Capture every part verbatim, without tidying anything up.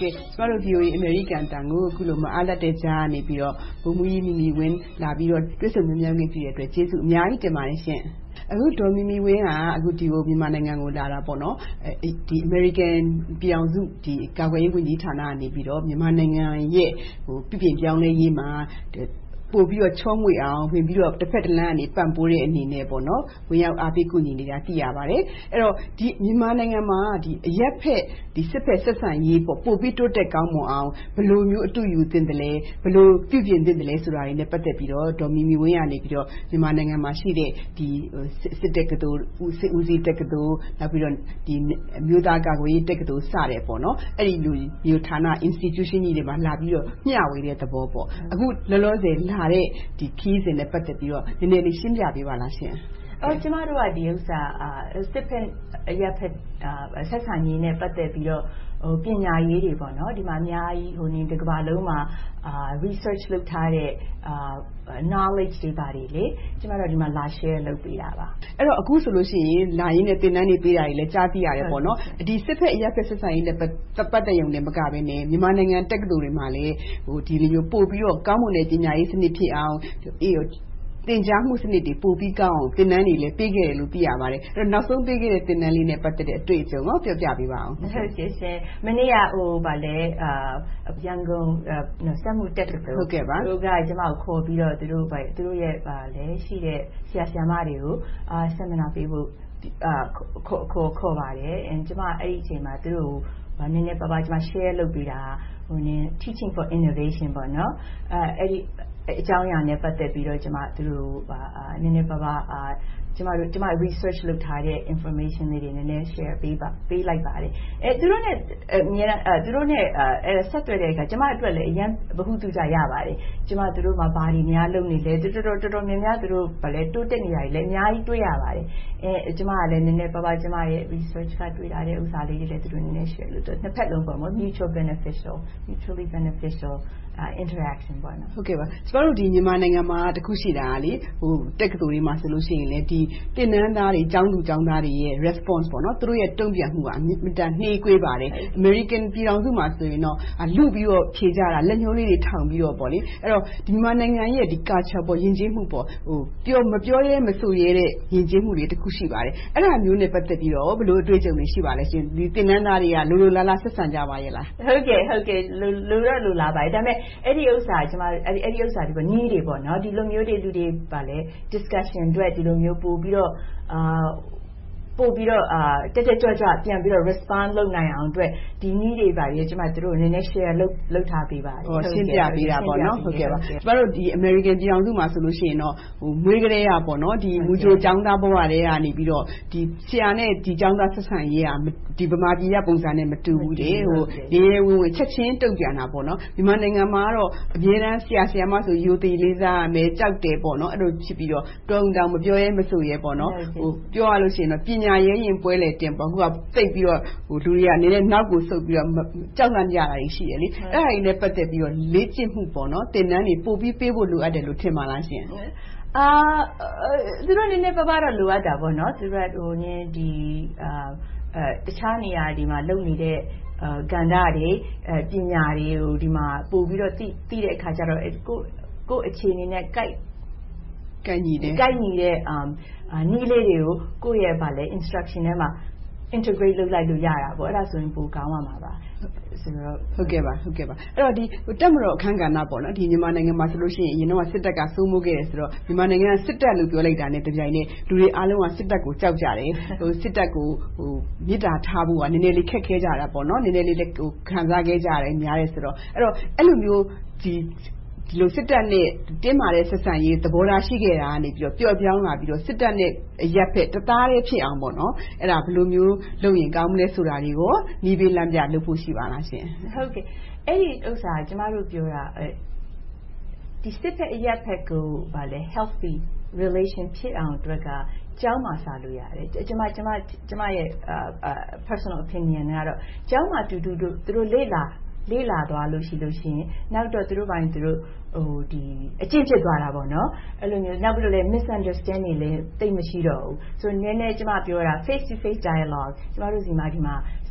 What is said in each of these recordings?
ကဲ့ကျမတို့ V O A American တန်ကိုအခုလိုမအားလက်တဲ့ကြားကနေပြီးတော့ဘုံမူကြီးမီမီဝင်းလာပြီးတော့တွေ့ဆုံမြင်မြင်ပြည့်တဲ့အတွက်ကျေးဇူးအများကြီးတင်ပါတယ်ရှင်အခုဒေါ်မီမီဝင်းကအခုဒီကိုမြန်မာနိုင်ငံကိုလာတာပေါ့နော်ဒီ American ပြည်အောင်စုဒီကာကွယ်ရေးဝန်ကြီးဌာနကနေပြီးတော့မြန်မာနိုင်ငံရဲ့ဟိုပြည်ပြင်ပြောင်းလဲရေးမှာပို့ပြီးတော့ချောမွေအောင်ဝင်ပြီးတော့တစ်ဖက်တစ်လမ်းကနေပံ့ပိုးတဲ့အနေနဲ့ပေါ့နော်ဝင်ရောက်အားပေးကူညီနေတာသိရပါတယ်အဲ့တော့ဒီမြန်မာနိုင်ငံမှာဒီအရက်ဖက်ဒီစစ်ဖက်ဆက်ဆံရေးပေါ့ပို့ပြီးတိုးတက်ကောင်းမွန်အောင်ဘယ်လိုမျိုးအတူယူသင့်တယ်လဲဘယ်လိုပြုပြင်သင့်တယ်လဲဆိုတာတွေနဲ့ပတ်သက်ပြီးတော့ဒေါ်မီမီဝင်းကနေပြီးတော့မြန်မာနိုင်ငံမှာရှိတဲ့ဒီစစ်တက်ကတော်စစ်ဦးစီးတက်ကတော်နောက်ပြီးတော့ဒီမြို့သားကာကွယ်ရေးတက်ကတော်စတယ်ပေါ့နော်အဲ့ဒီလူမျိုးဌာန institution ကြီးတွေမှာလာပြီးတော့မျှဝေတဲ့သဘောပေါ့အခုလောလောဆယ်လာတဲ့ဒီခီးစဉ်နဲ့ပတ်သက်ပြီးတော့နည်းနည်းလေးရှင်းပြပေးပါလားရှင်အော်ကျမတို့ကဒီဥစ္စာစစ်ဖက်အရက်ဖက်ဆက်ဆံရေးနဲ့ပတ်သက်ပြီးတော့ဟိုပညာရေးတွေပေါ့နော်ဒီမှာအများကြီးဟိုနေဒီကမ္ဘာလုံးမှာအာ research လုပ်ထားတဲ့အာ knowledge တွေပါတယ်လေကျမတို့ဒီမှာလာ share လုပ်ပေးတာပါအဲ့တော့အခုဆိုလို့ရှိရင်လာရင်းနဲ့သင်တန်းတွေပေးတာတွေလည်းကြားသိရတယ်ပေါ့နော်ဒီစစ်ဖက်အရက်ဖက်ဆက်ဆံရေးနဲ့ပတ်သက်ရုံနဲ့မကဘဲနဲ့မြန်မာနိုင်ငံတက္ကသိုလ်တွေမှာလည်းဟိုဒီလိုမျိုးပို့ပြီးတော့ကောင်းမွန်တဲ့ပညာရေးစနစ်ဖြစ်အောင်အေးသင်ကြားမှုစနစ်တွေပို့ပြီးကောင်းအောင်သင်တန်းတွေလည်းပေးခဲ့တယ်လို့သိရပါတယ်အဲ့တော့နောက်ဆုံးပေးခဲ့တဲ့သင်တန်းလေးနဲ့ပတ်သက်တဲ့အတွေ့အကြုံကိုပြောပြပေးပါအောင်ဟုတ်ကဲ့ရှင်မနေ့ကဟိုဗာလဲအာရန်ကုန်စက်မှုတက္ကသိုလ်ဟုတ်ကဲ့ပါသူကကျွန်မကိုခေါ်ပြီးတော့သူတို့ဗာသူတို့ရဲ့ဗာလဲရှိတဲ့ဆရာဆရာမတွေကိုအာ seminar ပေးဖို့အာခေါ်ခေါ်ခေါ်ပါတယ်အဲကျွန်မအဲ့ဒီအချိန်မှာသူတို့ဗာနည်းနည်းပါးပါးကျွန်မ share လုပ်ပေးတာဟိုနည်း teaching for innovation ပေါ့နော်အဲအဲ့ဒီအကြောင်းအရာနဲ့ပတ်သက်ပြီးတော့ကျွန်မသူတို့နည်းနည်းပါးပါးကျွန်မတို့ကျွန်မ research လုပ်ထားတဲ့ information တွေနည်းနည်း share ပေးပါပေးလိုက်ပါတယ်အဲသူတို့နဲ့အများအဲသူတို့နဲ့အဲဆက်သွယ်တဲ့အခါကျွန်မအတွက်လည်းအရင်ဘဟုတုကြရပါတယ်ကျွန်မသူတို့မှာဘာတွေများလုပ်နေလဲတော်တော်တော်တော်များများသူတို့ဗာလဲတိုးတက်နေတာတွေလည်းအများကြီးတွေ့ရပါတယ်အဲကျွန်မကလည်းနည်းနည်းပါးပါးကျွန်မရဲ့ research ကတွေ့တာတဲ့ဥစ္စာလေးတွေလည်းသူတို့နည်းနည်း share လုပ်တော့နှစ်ဖက်လုံးပေါ့ mutual beneficial mutually beneficial Uh, interaction ပေါ့နော်ဟုတ်ကဲ့ပါကျမတို့ဒီမြန်မာနိုင်ငံမှာတခုရှိတာလေဟိုတက္ကသိုလ်တွေမှာဆိုလို့ရှိရင်လေဒီတင်နန်းသားတွေကျောင်းသူကျောင်းသားတွေရဲ့ response ပေါ့နော်သူတို့ရဲ့တုံ့ပြန်မှုကအမြင့်တန်နှေးကွေးပါတယ် American ပြည်ထောင်စုမှာဆိုရင်တော့လူပြီးတော့ဖြေကြတာလက်ညှိုးလေးတွေထောင်ပြီးတော့ပေါ့လေအဲ့တော့ဒီမြန်မာနိုင်ငံရဲ့ဒီ culture ပေါ့ယဉ်ကျေးမှုပေါ့ဟိုပြောမပြောရဲမဆိုရဲတဲ့ယဉ်ကျေးမှုတွေတခုရှိပါတယ်အဲ့ဒါမျိုးနဲ့ပတ်သက်ပြီးတော့ဘယ်လိုအတွေ့အကြုံတွေရှိပါလဲရှင်ဒီတင်နန်းသားတွေကလိုလိုလားလားဆက်ဆံကြပါရဲ့လားဟုတ်ကဲ့ဟုတ်ကဲ့လိုလိုတော့လိုလားပါတယ်ဒါပေမဲ့အဲ့ဒီဥစ္စာကျွန်မအဲ့ဒီအဲ့ဒီဥစ္စာတွေပေါ့နီးတွေပေါ့နော်ဒီလိုမျိုးတွေလူတွေပါလဲ discussion တွေဒီလိုမျိုးပို့ပြီးတော့အာပို့ပြီးတော့အာတက်တက်ကြွကြွပြန်ပြီးတော့ respond လုပ်နိုင်အောင်အတွက်ဒီနည်းတွေပါလေကျွန်မတို့နည်းနည်း share လုပ်လုပ်ထားပေးပါတယ်ဟောရှင်းပြပေးတာပေါ့နော်ဟုတ်ကဲ့ပါကျွန်တော်တို့ဒီ American ပြည်အောင်စုမှာဆိုလို့ရှိရင်တော့ဟိုမွေးကလေးရပေါ့နော်ဒီမူဂျိုចောင်းသားဘဝတွေကနေပြီးတော့ဒီဆရာနဲ့ဒီចောင်းသားဆက်ဆံရေးကဒီဗမာပြည်ရပုံစံနဲ့မတူဘူးလေဟိုရေရေဝင်ဝင်ချက်ချင်းတုံ့ပြန်တာပေါ့နော်မြန်မာနိုင်ငံမှာတော့အများတန်းဆရာဆရာမဆိုယူသေးလေးစားရမယ်ကြောက်တယ်ပေါ့နော်အဲ့လိုဖြစ်ပြီးတော့တုံတောင်မပြောရဲမဆိုရဲပေါ့နော်ဟိုပြောရလို့ရှိရင်တော့ပညာရဲရင်ပွဲလေတင်ပေါ့ခုကတိတ်ပြီးတော့ဟိုလူတွေကအနေနဲ့နောက်ကိုဆုပ်ပြီးတော့ကြောက်လန့်ကြတာရှိရလေအဲ့ဒါကြီးနဲ့ပတ်သက်ပြီးတော့လေ့ကျင့်မှုပေါ့နော်သင်တန်းတွေပို့ပြီးပေးဖို့လိုအပ်တယ်လို့ထင်ပါလားရှင်အာသူတို့နည်းနည်းပါးပါးတော့လိုအပ်တာပေါ့နော်သူတို့ဟိုနည်းဒီအာအဲတခြားနေရာဒီမှာလုပ်နေတဲ့အဲကန္တာတွေအဲပညာတွေကိုဒီမှာပို့ပြီးတော့သိသိတဲ့အခါကျတော့ကိုကိုအခြေအနေနဲ့ guide ကိုက်ညီတယ်ကိုက်ညီတဲ့အာနီးလေးတွေကိုကိုယ့်ရဲ့ဗာလဲ instruction ထဲမှာ integrate လုပ်လိုက်လို့ရတာပေါ့အဲ့ဒါဆိုရင်ပိုကောင်းသွားမှာပါဆိုတော့ဟုတ်ကဲ့ပါဟုတ်ကဲ့ပါအဲ့တော့ဒီတက်မတော်အခန်းကဏ္ဍပေါ့နော်ဒီမြန်မာနိုင်ငံမှာဆိုလို့ရှိရင်အရင်တော့စစ်တပ်ကစိုးမိုးခဲ့တယ်ဆိုတော့မြန်မာနိုင်ငံကစစ်တပ်လို့ပြောလိုက်တာနဲ့တပြိုင်နက်လူတွေအားလုံးကစစ်တပ်ကိုကြောက်ကြတယ်ဟိုစစ်တပ်ကိုဟိုမြစ်တာထားဖို့ကနည်းနည်းလေးခက်ခဲကြတာပေါ့နော်နည်းနည်းလေးဟိုခံစားခဲ့ကြတယ်များတယ်ဆိုတော့အဲ့တော့အဲ့လိုမျိုးဒီဒီလိုစစ်တပ်နဲ့တင်းမာတဲ့ဆက်ဆံရေးသဘောထားရှိခဲ့တာကနေပြီးတော့ပျော့ပြောင်းလာပြီးတော့စစ်တပ်နဲ့ရက်ဖက်တသားလေးဖြစ်အောင်ပေါ့နော်အဲ့ဒါဘယ်လိုမျိုးလုပ်ရင်ကောင်းမလဲဆိုတာတွေကိုနီးပေးလမ်းပြလုပ်ဖို့ရှိပါလားရှင်ဟုတ်ကဲ့အဲ့ဒီဥစ္စာကျမတို့ပြောတာဒီစစ်ဖက်ရက်ဖက်ကိုဗာလဲ healthy relation ဖြစ်အောင်အတွက်ကကျောင်းမှာစာလို့ရတယ်ကျွန်မကျွန်မကျွန်မရဲ့ personal opinion ကတော့ကျောင်းမှာတူတူတို့သူတို့လေ့လာလေ့လာသွားလို့ရှိလို့ရှိရင်နောက်တော့သူတို့ပိုင်းသူတို့ဟိုဒီအကျင့်ဖြစ်သွားတာပေါ့နော်အဲ့လိုမျိုးနောက်ပြီးတော့လည်း misunderstanding လည်းတိတ်မရှိတော့ဘူးဆိုနည်းနည်းကျမပြောတာ face to face dialogue ကျမတို့စီမှာဒီမှာ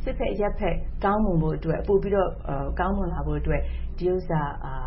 စစ်ဖက်ရက်ဖက်ကောင်းမွန်ဖို့အတွက်ပို့ပြီးတော့ကောင်းမွန်လာဖို့အတွက်ဒီဥစ္စာ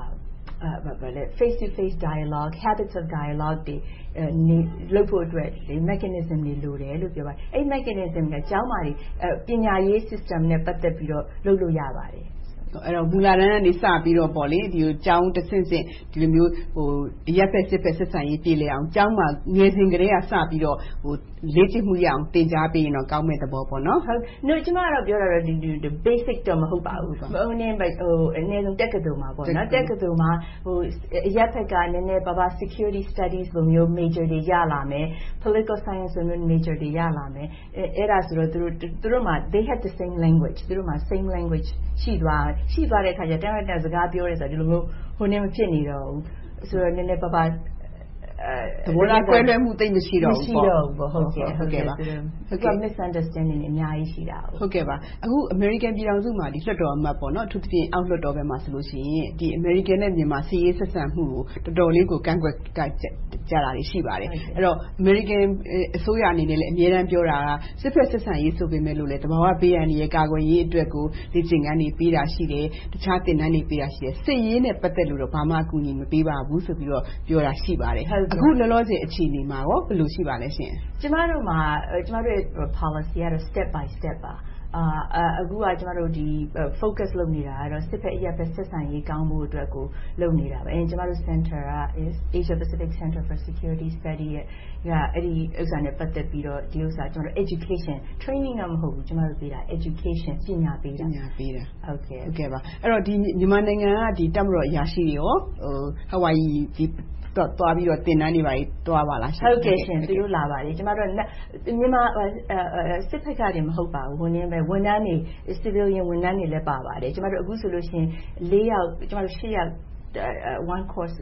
face to face dialogue habits of dialogue တွေလုပ်ဖို့အတွက် mechanism တွေလိုတယ်လို့ပြောပါတယ်အဲ့ mechanism ကကျောင်းမှာပညာရေး system နဲ့ပတ်သက်ပြီးတော့လုပ်လို့ရပါတယ်အဲ့တော့မူလာတန်းကနေစပြီးတော့ပေါ့လေဒီကျောင်းတစ်ဆင့်ဆင့်ဒီလိုမျိုးဟိုရက်ဖက်စစ်ဖက်ဆက်ဆံရေးပြည်လေအောင်ကျောင်းမှာငယ်စဉ်ကတည်းကစပြီးတော့ဟိုလေ့ကျင့်မှုရအောင်တင်ကြားပေးရင်တော့ကောင်းမဲ့သဘောပေါ့နော်ဟုတ်။ no ကျမကတော့ပြောတာတော့ဒီ basic တော့မဟုတ်ပါဘူး။ဟိုအနည်းဟိုအနည်းဆုံးတက္ကသိုလ်မှာပေါ့နော်။တက္ကသိုလ်မှာဟိုရက်ဖက်ကနည်းနည်းပါးပါး security studies လိုမျိုး major တွေရလာမယ်။ political science လိုမျိုး major တွေရလာမယ်။အဲ့ဒါဆိုတော့သူတို့သူတို့မှာ they had the same language သူတို့မှာ same language ရှိသွားရှိသွားတဲ့အခါကျတန်းတန်းစကားပြောရဲဆိုတော့ဒီလိုမျိုးဟိုနေမဖြစ်နေတော့ဘူးဆိုတော့နည်းနည်းပါးပါးသဘောထားကွဲလွဲမှုသိမရှိတော့ဘူးပေါ့ဟုတ်ကဲ့ဟုတ်ကဲ့ပါဟုတ်ကဲ့ misunderstanding တွေအများကြီးရှိတာဟုတ်ကဲ့ပါအခု American ပြည်ထောင်စုမှာဒီလွှတ်တော်အမတ်ပေါ့နော်အထူးသဖြင့်အောက်လွှတ်တော်ဘက်မှာဆိုလို့ရှိရင်ဒီ American နဲ့မြန်မာစီးရေးဆက်ဆံမှုကိုတော်တော်လေးကိုကန့်ကွက်ကကြတာတွေရှိပါတယ်အဲ့တော့ American အစိုးရအနေနဲ့လည်းအများအားပြောတာကစစ်ဖက်ဆက်ဆံရေးဆိုပေမဲ့လို့လည်းတဘာဝဘေးရန်ရဲ့ကာကွယ်ရေးအတွက်ကိုလေ့ကျင့်ခန်းတွေပေးတာရှိတယ်တခြားသင်တန်းတွေပေးတာရှိတယ်စစ်ရေးနဲ့ပတ်သက်လို့တော့ဘာမှအကူအညီမပေးပါဘူးဆိုပြီးတော့ပြောတာရှိပါတယ်အခုလောလောဆယ်အခြေအနေမှာရောဘယ်လိုရှိပါလဲရှင်ကျမတို့မှာကျမတို့ရဲ့ policy ကတော့ step by step ပါအာအခုကကျမတို့ဒီ focus လုပ်နေတာကတော့စစ်ဖက်အရပ်ဖက်ဆက်ဆံရေးကောင်းဖို့အတွက်ကိုလုပ်နေတာပဲအဲကျမတို့ center က is Asia Pacific Center for Security Study ရဲ့အဲ့ဒီဥစ္စာနဲ့ပတ်သက်ပြီးတော့ဒီဥစ္စာကျမတို့ education training တော့မဟုတ်ဘူးကျမတို့ပေးတာ education ပညာပေးတာပညာပေးတာဟုတ်ကဲ့ဟုတ်ကဲ့ပါအဲ့တော့ဒီမြန်မာနိုင်ငံကဒီတပ်မတော်အရာရှိတွေရောဟို Hawaii ဒီတော့တွားပြီးတော့တင်တန်းနေပါလေတွားပါလားရှင်ဟုတ်ကဲ့ရှင်သူတို့လာပါတယ်ကျမတို့မြန်မာစစ်ဖက်ကနေမဟုတ်ပါဘူးဝန်ထမ်းပဲဝန်ထမ်းတွေ civilian ဝန်ထမ်းတွေလည်းပါပါတယ်ကျမတို့အခုဆိုလို့ရှိရင်၄ယောက်ကျမတို့၈ယောက် one course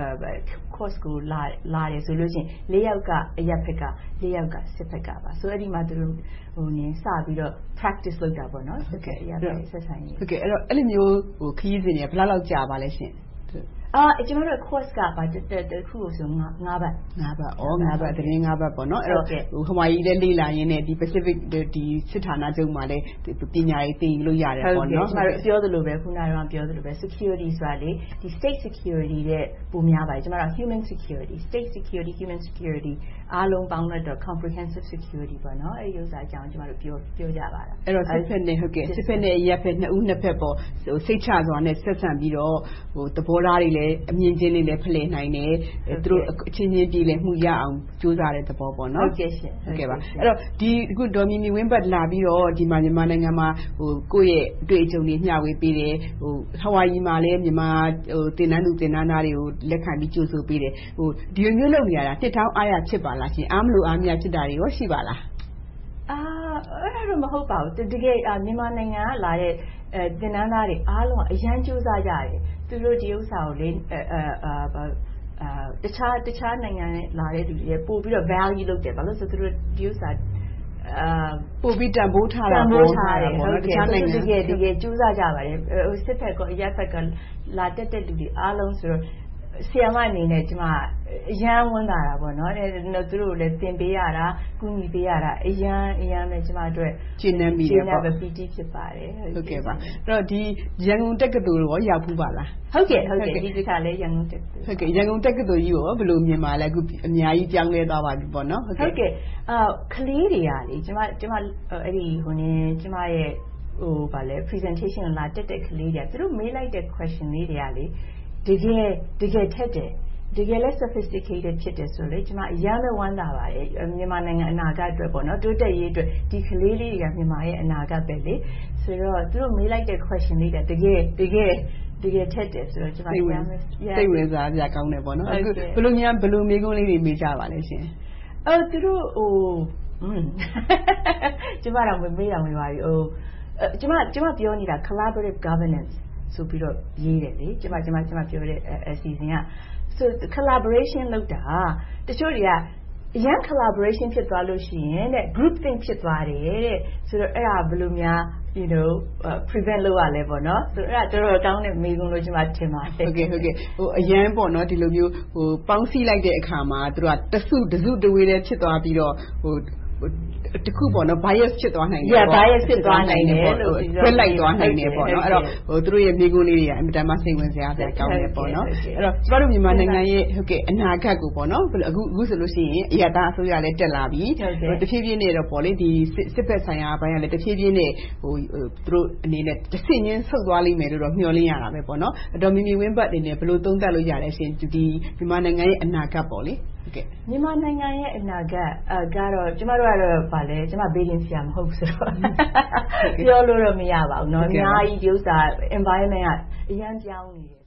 course ကိုလာလာတယ်ဆိုလို့ရှိရင်၄ယောက်ကအရက်ဖက်က၄ယောက်ကစစ်ဖက်ကပါဆိုအဲ့ဒီမှာသူတို့ဟိုနင်းစပြီးတော့ practice လုပ်တာပေါ့နော်စစ်ဖက်အရက်ဖက်ဆက်ဆံရေးဟုတ်ကဲ့အဲ့တော့အဲ့လိုမျိုးဟိုခရီးစဉ်တွေဘယ်လောက်လောက်ကြာပါလဲရှင်အာကျွန်တော်တို့ course ကပါတခုဆို၅ဘတ်၅ဘတ်ဩ၅ဘတ်သတင်း၅ဘတ်ပေါ့နော်အဲ့တော့ဟိုဟဝိုင်လည်းလေ့လာရင်းနဲ့ဒီ Pacific ဒီစစ်ဌာနချုပ်မှာလည်းပညာရေးသင်လို့ရတယ်ပေါ့နော်ကျွန်တော်ပြောသလိုပဲခုနကတော့ပြောသလိုပဲ security ဆိုတာလေဒီ state security တဲ့ပုံများပါတယ်ကျွန်တော်တို့ human security state security human security အားလုံးပေါင်းတော့ comprehensive security ပေါ့နော်အဲ့ဒီဥစ္စာအကြောင်းကျွန်တော်တို့ပြောပြောကြပါတာအဲ့တော့စစ်ဖက်နဲ့ဟုတ်ကဲ့စစ်ဖက်နဲ့ရက်ဖက်နှစ်ဦးနှစ်ဖက်ပေါ့ဟိုစိတ်ချစွာနဲ့ဆက်ဆံပြီးတော့ဟိုသဘောထားတွေလည်းအမြင်ချင်းလေးလည်းဖလှယ်နိုင်တယ်သူတို့အချင်းချင်းပြည်လည်းမှုရအောင်ကြိုးစားတဲ့သဘောပေါ့နော်ဟုတ်ကဲ့ရှင်ဟုတ်ကဲ့ပါအဲ့တော့ဒီအခုဒေါ်မီမီဝင်းဘတ်လာပြီးတော့ဒီမှာမြန်မာနိုင်ငံမှာဟိုကိုယ့်ရဲ့အတွေ့အကြုံတွေမျှဝေပေးတယ်ဟိုဟဝိုင်မှာလည်းမြန်မာဟိုတင်နန်းသူတင်နန်းသားတွေကိုလက်ခံပြီးကြိုးဆိုပေးတယ်ဟိုဒီလိုမျိုးလုပ်နေရတာတစ်ထောင်အားရဖြစ်ပါလားရှင်အားမလို့အားမရဖြစ်တာတွေရောရှိပါလားအာအဲ့ဒါတော့မဟုတ်ပါဘူးတကယ်မြန်မာနိုင်ငံကလာတဲ့အဲတင်နန်းသားတွေအားလုံးအရန်ကြိုးစားကြတယ်သူတို့ဒီဥစ္စာကိုလေအဲအာတခြားတခြားနိုင်ငံနဲ့လာတဲ့လူတွေပို့ပြီးတော့ value လုပ်တယ်ဘာလို့ဆိုသူတို့ဒီဥစ္စာအာပို့ပြီးတန်ဖိုးထားတာပို့ထားတယ်ဟုတ်ကဲ့တခြားနိုင်ငံတကယ်တကယ်ကြိုးစားကြပါတယ်ဟိုစစ်ဖက်ကအရက်ဖက်ကလာတက်တဲ့လူတွေအားလုံးဆိုတော့ဆီယမအနေနဲ့ကျမအရန်ဝန်တာတာပေါ့နော်အဲသူတို့လည်းသင်ပေးရတာကုညီပေးရတာအရန်အရန်ပဲကျမတို့ကျင့်နေမိတယ်ပေါ့ကျင့်နေပဲ ပီတီ ဖြစ်ပါတယ်ဟုတ်ကဲ့ပါအဲ့တော့ဒီရန်ကုန်တက္ကသိုလ်ရောရောက်ဖူးပါလားဟုတ်ကဲ့ဟုတ်ကဲ့ဒီတစ်ခါလည်းရန်ကုန်တက္ကသိုလ်ဟုတ်ကဲ့ရန်ကုန်တက္ကသိုလ်ကြီးရောဘယ်လိုမြင်ပါလဲအခုအများကြီးပြောင်းလဲသွားပါပြီပေါ့နော်ဟုတ်ကဲ့အာကလေးတွေကလေကျမကျမအဲ့ဒီဟိုနေကျမရဲ့ဟိုဗာလဲ presentation လာတက်တဲ့ကလေးတွေကသူတို့မေးလိုက်တဲ့ question လေးတွေကလေတကယ်တကယ်ထက်တယ်တကယ်လဲ sophisticated ဖြစ်တယ်ဆိုလေကျမအရန်ပဲဝမ်းသာပါတယ်မြန်မာနိုင်ငံအနာဂတ်အတွက်ပေါ့နော်တိုးတက်ရေးအတွက်ဒီကလေးလေးတွေကမြန်မာရဲ့အနာဂတ်ပဲလေဆိုတော့သူတို့မေးလိုက်တဲ့ question လေးတွေကတကယ်တကယ်တကယ်ထက်တယ်ဆိုတော့ကျမအရန်ပဲစိတ်ဝင်စားကြကောင်းတယ်ပေါ့နော်အခုဘယ်လိုများဘယ်လိုမေးခွန်းလေးတွေမေးကြပါလဲရှင်အော်သူတို့ဟိုကျမတော့မေးတာမေးပါပြီဟိုကျမကျမပြောနေတာ collaborative governance ဆိုပြီးတော့ရေးတယ်လေကျမကျမကျမပြောတဲ့အစီအစဉ်က so collaboration လုပ်တာတချို့တွေကအရန် collaboration ဖြစ်သွားလို့ရှိရင်တဲ့ group think ဖြစ်သွားတယ်တဲ့ဆိုတော့အဲ့ဒါဘယ်လိုများ you know uh, prevent လုပ်ရလဲပေါ့နော်ဆိုတော့အဲ့ဒါတော်တော်ကောင်းတဲ့မေးခွန်းလို့ကျွန်မထင်ပါတယ်ဟုတ်ကဲ့ဟုတ်ကဲ့ဟိုအရန်ပေါ့နော်ဒီလိုမျိုးဟိုပေါင်းစည်းလိုက်တဲ့အခါမှာသူတို့ကတစုတစုတဝေးလေးဖြစ်သွားပြီးတော့ဟိုဟတခုပေါ့နော် bias ဖြစ်သွားနိုင်တယ် Yeah bias ဖြစ်သွားနိုင်တယ်လို့ခွဲလိုက်သွားနိုင်တယ်ပေါ့နော်အဲ့တော့ဟိုသူတို့ရဲ့မိကုန်းလေးတွေကအင်မတန်မှစိတ်ဝင်စားစရာကောင်းတယ်ပေါ့နော်အဲ့တော့ကျမတို့မြန်မာနိုင်ငံရဲ့ဟုတ်ကဲ့အနာဂတ်ကိုပေါ့နော်အခုအခုဆိုလို့ရှိရင်အရသာအစိုးရလည်းတက်လာပြီတဖြည်းဖြည်းနဲ့တော့ပေါ့လေဒီစစ်ဘက်ဆိုင်ရာဘိုင်းကလည်းတဖြည်းဖြည်းနဲ့ဟိုသူတို့အနေနဲ့တစ်ဆင့်ချင်းဆုတ်သွားလိမ့်မယ်လို့တော့မျှော်လင့်ရတာပဲပေါ့နော်အဲ့တော့မိမိဝင်းဘတ်အနေနဲ့ဘယ်လိုသုံးသပ်လို့ရလဲရှင်ဒီမြန်မာနိုင်ငံရဲ့အနာဂတ်ပေါ့လေမြန်မာနိုင်ငံရဲ့အနာဂတ်အကတော့ကျမတို့ကတော့ဗာလဲကျမဘေးရင်ဆရာမဟုတ်ဘူးဆိုတော့ပြောလို့တော့မရပါဘူးเนาะအများကြီးဒီဥစ္စာ environment ကအရန်ပြောင်းနေတယ်